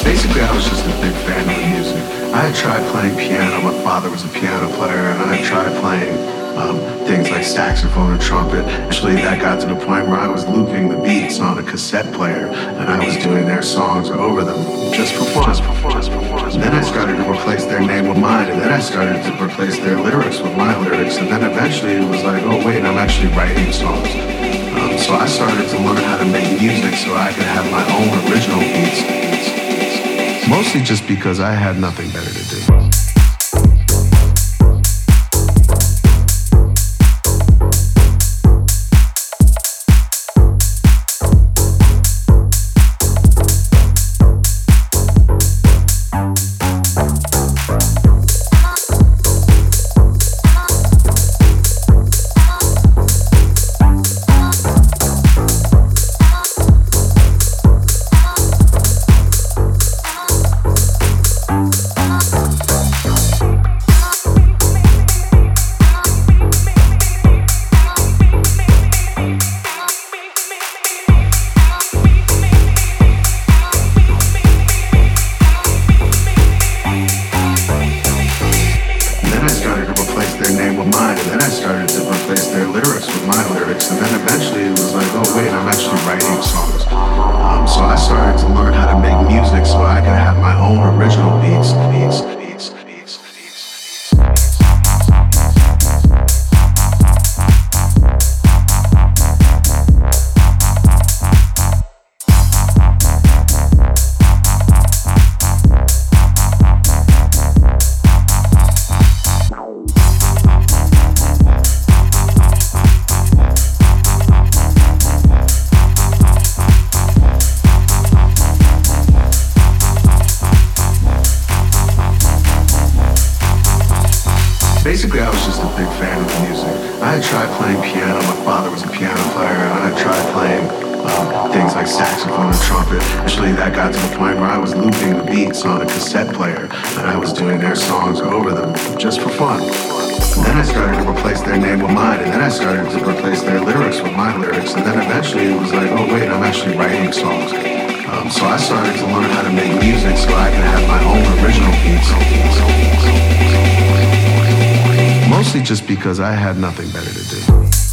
Basically, I was just a big fan of the music. I had tried playing piano. My father was a piano player, and I had tried playing things like saxophone and trumpet. Actually, that got to the point where I was looping the beats on a cassette player, and I was doing their songs over them just for fun. And then I started to replace their name with mine, and then I started to replace their lyrics with my lyrics, and then eventually it was like, oh wait, I'm actually writing songs. So I started to learn how to make music so I could have my own original beats. Mostly just because I had nothing better to do. Basically, I was just a big fan of the music. I had tried playing piano. My father was a piano player, and I had tried playing things like saxophone and trumpet. Actually, that got to the point where I was looping the beats on a cassette player, and I was doing their songs over them just for fun. And then I started to replace their name with mine, and then I started to replace their lyrics with my lyrics, and then eventually it was like, oh wait, I'm actually writing songs. So I started to learn how to make music so I could have my own original beats. Mostly just because I had nothing better to do.